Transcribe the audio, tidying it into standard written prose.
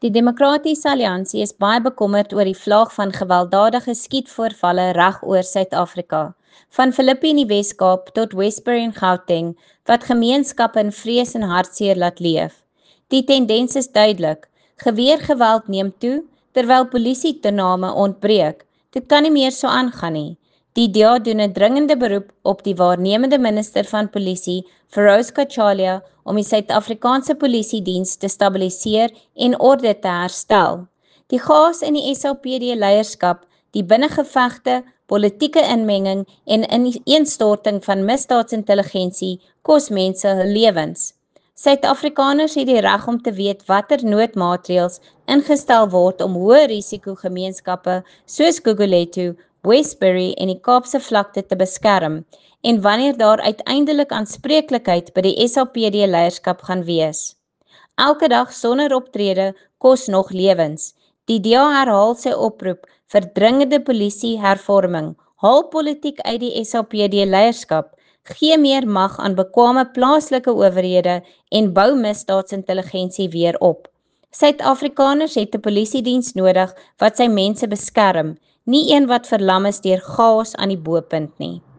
Die Demokratiese Alliansie is baie bekommerd oor die vlaag van gewelddadige skietvoorvalle reg oor Suid-Afrika, van Philippi in die Wes-Kaap tot Westbury en Gauteng, wat gemeenskappe in vrees en hartseer laat leef. Die tendens is duidelik. Geweergeweld neem toe, terwyl polisie-toename ontbreek. Dit kan nie meer so aangaan nie. Die DA doen 'n dringende beroep op die waarnemende minister van polisie, Feroz Kachalia, om die Suid-Afrikaanse polisiediens te stabiliseer en orde te herstel. Die chaos in die SAPD-leierskap, die binnengevegte, politieke inmenging en ineenstorting van misdaadsintelligensie kos mense hul lewens. Suid-Afrikaners het die reg om te weet watter noodmaatreëls ingestel word om hoë risiko gemeenskappe soos Gugulethu, Westbury en die Kaapse vlakte te beskerm en wanneer daar uiteindelik aanspreeklikheid by die SAPD-leierskap gaan wees. Elke dag sonder optrede kos nog lewens. Die DA herhaal sy oproep vir dringende polisie-hervorming, haal politiek uit die SAPD-leierskap, gee meer mag aan bekwame plaaslike owerhede en bou misdaadsintelligensie weer op. Suid-Afrikaners het 'n polisiediens nodig wat sy mense beskerm, nie een wat verlam is deur chaos aan die bopunt nie.